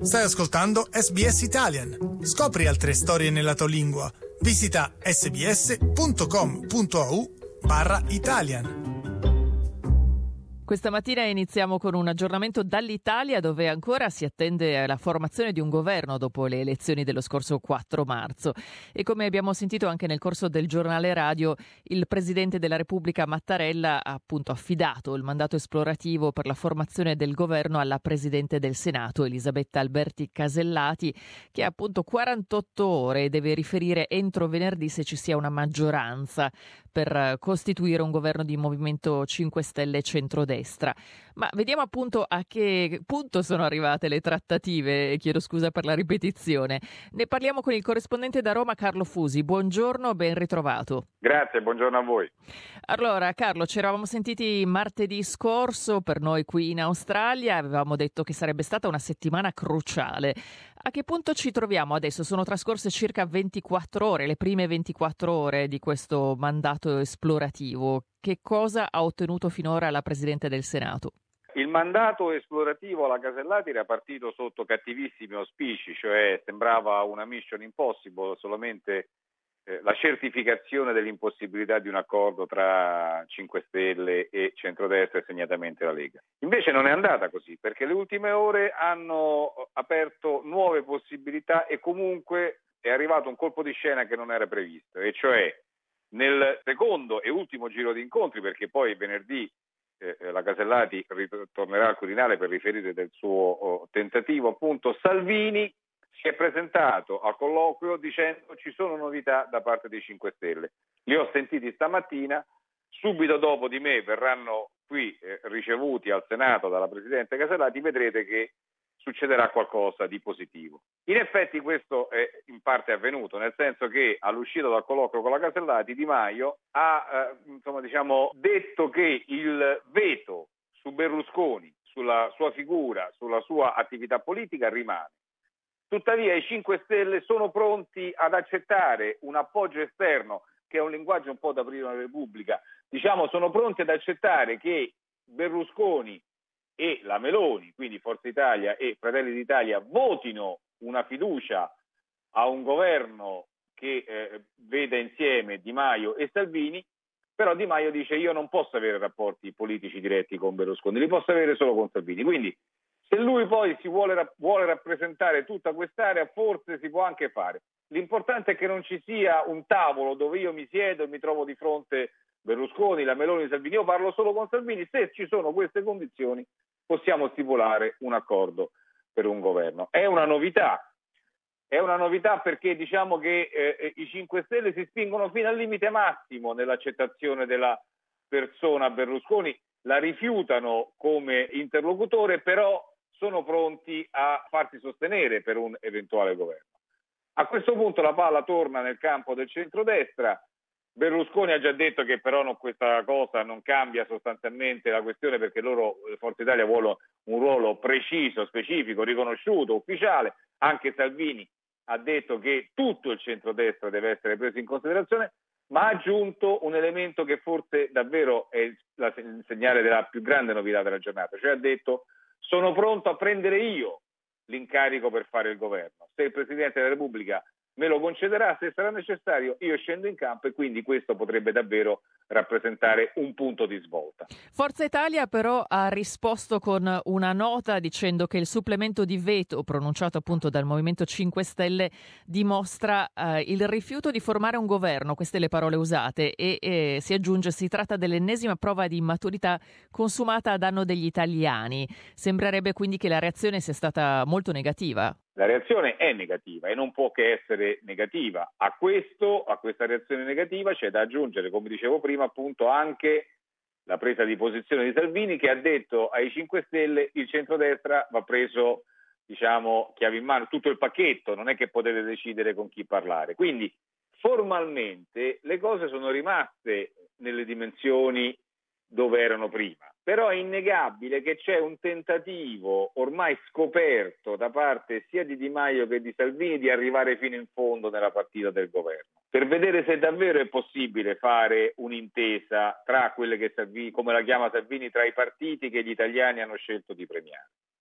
Stai ascoltando SBS Italian. Scopri altre storie nella tua lingua. Visita sbs.com.au/Italian. Questa mattina iniziamo con un aggiornamento dall'Italia, dove ancora si attende la formazione di un governo dopo le elezioni dello scorso 4 marzo. E come abbiamo sentito anche nel corso del giornale radio, il Presidente della Repubblica Mattarella ha appunto affidato il mandato esplorativo per la formazione del governo alla Presidente del Senato, Elisabetta Alberti Casellati, che ha appunto 48 ore e deve riferire entro venerdì se ci sia una maggioranza per costituire un governo di Movimento 5 Stelle e centrodestra. Ma vediamo appunto a che punto sono arrivate le trattative, chiedo scusa per la ripetizione. Ne parliamo con il corrispondente da Roma, Carlo Fusi. Buongiorno, ben ritrovato. Grazie, buongiorno a voi. Allora, Carlo, ci eravamo sentiti martedì scorso per noi qui in Australia, avevamo detto che sarebbe stata una settimana cruciale. A che punto ci troviamo adesso? Sono trascorse circa 24 ore, le prime 24 ore di questo mandato esplorativo. Che cosa ha ottenuto finora la Presidente del Senato? Il mandato esplorativo alla Casellati era partito sotto cattivissimi auspici, cioè sembrava una mission impossible, solamente la certificazione dell'impossibilità di un accordo tra 5 Stelle e centrodestra e segnatamente la Lega. Invece non è andata così, perché le ultime ore hanno aperto nuove possibilità e comunque è arrivato un colpo di scena che non era previsto, e cioè nel secondo e ultimo giro di incontri, perché poi venerdì la Casellati ritornerà al Quirinale per riferire del suo tentativo, appunto Salvini si è presentato al colloquio dicendo ci sono novità da parte dei 5 Stelle. Li ho sentiti stamattina, subito dopo di me verranno qui ricevuti al Senato dalla Presidente Casellati, vedrete che succederà qualcosa di positivo. In effetti questo è in parte avvenuto, nel senso che all'uscita dal colloquio con la Casellati Di Maio ha detto che il veto su Berlusconi, sulla sua figura, sulla sua attività politica rimane. Tuttavia i 5 Stelle sono pronti ad accettare un appoggio esterno, che è un linguaggio un po' da prima Repubblica, sono pronti ad accettare che Berlusconi e la Meloni, quindi Forza Italia e Fratelli d'Italia, votino una fiducia a un governo che veda insieme Di Maio e Salvini, però Di Maio dice io non posso avere rapporti politici diretti con Berlusconi, li posso avere solo con Salvini, quindi se lui poi si vuole rappresentare tutta quest'area, forse si può anche fare. L'importante è che non ci sia un tavolo dove io mi siedo e mi trovo di fronte Berlusconi, la Meloni, Salvini. Io parlo solo con Salvini. Se ci sono queste condizioni, possiamo stipulare un accordo per un governo. È una novità perché diciamo che i 5 Stelle si spingono fino al limite massimo nell'accettazione della persona Berlusconi, la rifiutano come interlocutore, però sono pronti a farsi sostenere per un eventuale governo. A questo punto la palla torna nel campo del centrodestra. Berlusconi ha già detto che però questa cosa non cambia sostanzialmente la questione, perché loro, Forza Italia, vuole un ruolo preciso, specifico, riconosciuto, ufficiale. Anche Salvini ha detto che tutto il centrodestra deve essere preso in considerazione, ma ha aggiunto un elemento che forse davvero è il segnale della più grande novità della giornata, cioè ha detto sono pronto a prendere io l'incarico per fare il governo. Se il Presidente della Repubblica me lo concederà, se sarà necessario, io scendo in campo, e quindi questo potrebbe davvero rappresentare un punto di svolta. Forza Italia però ha risposto con una nota dicendo che il supplemento di veto pronunciato appunto dal Movimento 5 Stelle dimostra il rifiuto di formare un governo, queste le parole usate, e si aggiunge si tratta dell'ennesima prova di immaturità consumata a danno degli italiani. Sembrerebbe quindi che la reazione sia stata molto negativa. La reazione è negativa e non può che essere negativa. A questa reazione negativa c'è da aggiungere, come dicevo prima, appunto anche la presa di posizione di Salvini, che ha detto ai 5 Stelle il centrodestra va preso, chiave in mano, tutto il pacchetto, non è che potete decidere con chi parlare. Quindi formalmente le cose sono rimaste nelle dimensioni dove erano prima. Però è innegabile che c'è un tentativo ormai scoperto da parte sia di Di Maio che di Salvini di arrivare fino in fondo nella partita del governo, per vedere se davvero è possibile fare un'intesa tra quelle che Salvini, come la chiama Salvini, tra i partiti che gli italiani hanno scelto di premiare.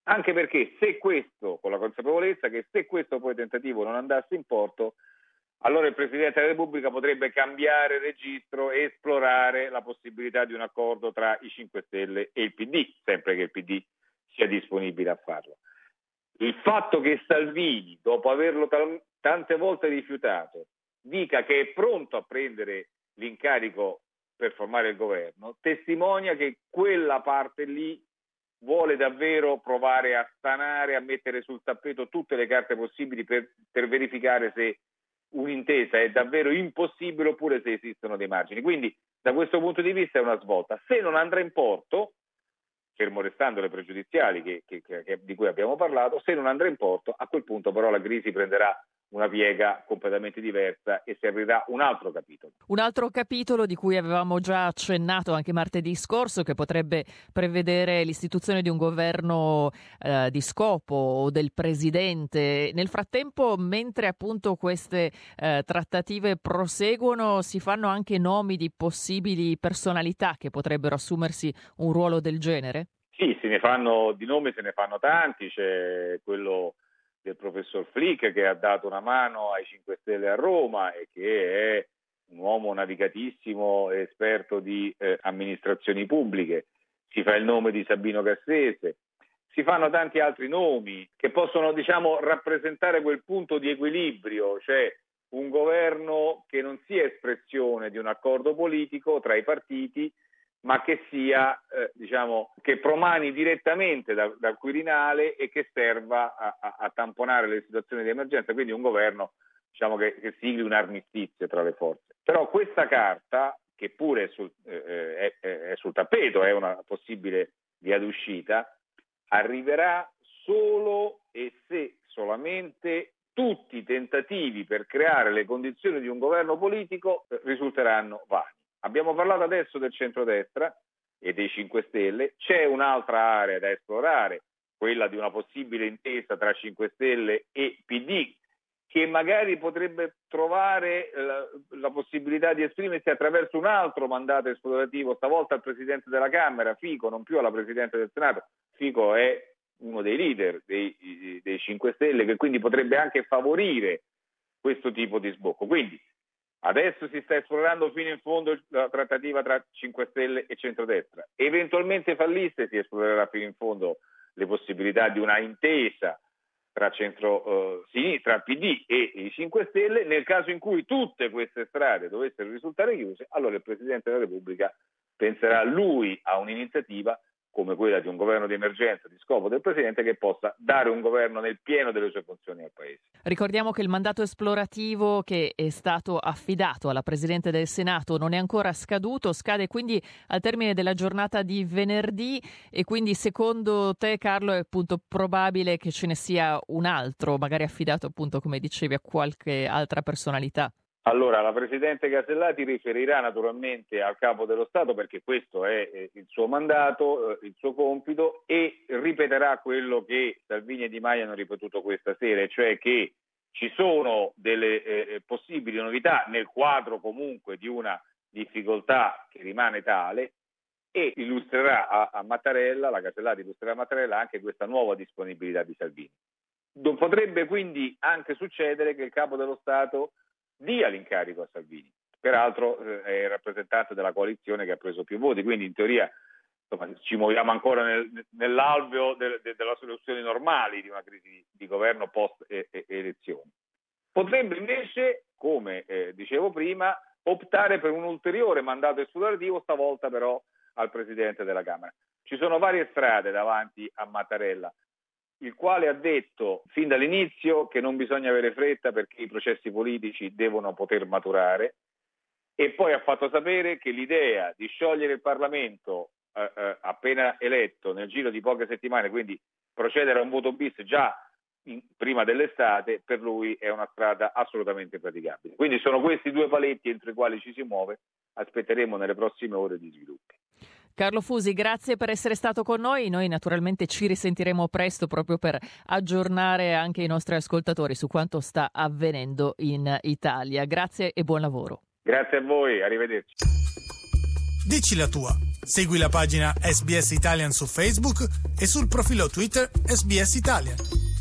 Anche perché se questo, con la consapevolezza che se questo poi tentativo non andasse in porto, allora il Presidente della Repubblica potrebbe cambiare registro e esplorare la possibilità di un accordo tra i 5 Stelle e il PD, sempre che il PD sia disponibile a farlo. Il fatto che Salvini, dopo averlo tante volte rifiutato, dica che è pronto a prendere l'incarico per formare il governo, testimonia che quella parte lì vuole davvero provare a stanare, a mettere sul tappeto tutte le carte possibili per verificare se un'intesa è davvero impossibile oppure se esistono dei margini. Quindi da questo punto di vista è una svolta. Se non andrà in porto, fermo restando le pregiudiziali di cui abbiamo parlato, se non andrà in porto, a quel punto però la crisi prenderà una piega completamente diversa e si aprirà un altro capitolo. Un altro capitolo di cui avevamo già accennato anche martedì scorso, che potrebbe prevedere l'istituzione di un governo di scopo o del presidente. Nel frattempo, mentre appunto queste trattative proseguono, si fanno anche nomi di possibili personalità che potrebbero assumersi un ruolo del genere? Sì, di nomi se ne fanno tanti, c'è quello del professor Flick che ha dato una mano ai 5 Stelle a Roma e che è un uomo navigatissimo, esperto di amministrazioni pubbliche. Si fa il nome di Sabino Cassese, si fanno tanti altri nomi che possono, rappresentare quel punto di equilibrio, cioè un governo che non sia espressione di un accordo politico tra i partiti, ma che sia, che promani direttamente dal Quirinale e che serva a tamponare le situazioni di emergenza, quindi un governo che sigli un armistizio tra le forze. Però questa carta, che pure è sul tappeto, è una possibile via d'uscita, arriverà solo e se solamente tutti i tentativi per creare le condizioni di un governo politico risulteranno vani. Abbiamo parlato adesso del centrodestra e dei 5 Stelle, c'è un'altra area da esplorare, quella di una possibile intesa tra 5 Stelle e PD, che magari potrebbe trovare la possibilità di esprimersi attraverso un altro mandato esplorativo, stavolta al Presidente della Camera, Fico, non più alla Presidente del Senato. Fico è uno dei leader dei 5 Stelle, che quindi potrebbe anche favorire questo tipo di sbocco. Quindi adesso si sta esplorando fino in fondo la trattativa tra 5 Stelle e centrodestra. Eventualmente fallisse si esplorerà fino in fondo le possibilità di una intesa tra centro-sinistra, PD e i 5 Stelle. Nel caso in cui tutte queste strade dovessero risultare chiuse, allora il Presidente della Repubblica penserà lui a un'iniziativa come quella di un governo di emergenza di scopo del Presidente, che possa dare un governo nel pieno delle sue funzioni al Paese. Ricordiamo che il mandato esplorativo che è stato affidato alla Presidente del Senato non è ancora scaduto, scade quindi al termine della giornata di venerdì, e quindi secondo te, Carlo, è appunto probabile che ce ne sia un altro, magari affidato appunto, come dicevi, a qualche altra personalità? Allora, la Presidente Casellati riferirà naturalmente al Capo dello Stato, perché questo è il suo mandato, il suo compito, e ripeterà quello che Salvini e Di Maio hanno ripetuto questa sera, cioè che ci sono delle possibili novità nel quadro comunque di una difficoltà che rimane tale, e illustrerà a Mattarella, la Casellati illustrerà a Mattarella anche questa nuova disponibilità di Salvini. Potrebbe quindi anche succedere che il Capo dello Stato dia l'incarico a Salvini, peraltro è rappresentante della coalizione che ha preso più voti, quindi in teoria ci muoviamo ancora nell'alveo della soluzione normali di una crisi di governo post elezioni. Potrebbe invece, come dicevo prima, optare per un ulteriore mandato esplorativo, stavolta però al Presidente della Camera. Ci sono varie strade davanti a Mattarella, il quale ha detto fin dall'inizio che non bisogna avere fretta perché i processi politici devono poter maturare, e poi ha fatto sapere che l'idea di sciogliere il Parlamento appena eletto nel giro di poche settimane, quindi procedere a un voto bis già prima dell'estate, per lui è una strada assolutamente praticabile. Quindi sono questi due paletti entro i quali ci si muove, aspetteremo nelle prossime ore di sviluppi. Carlo Fusi, grazie per essere stato con noi. Noi naturalmente ci risentiremo presto proprio per aggiornare anche i nostri ascoltatori su quanto sta avvenendo in Italia. Grazie e buon lavoro. Grazie a voi, arrivederci. Dici la tua. Segui la pagina SBS Italian su Facebook e sul profilo Twitter SBS Italian.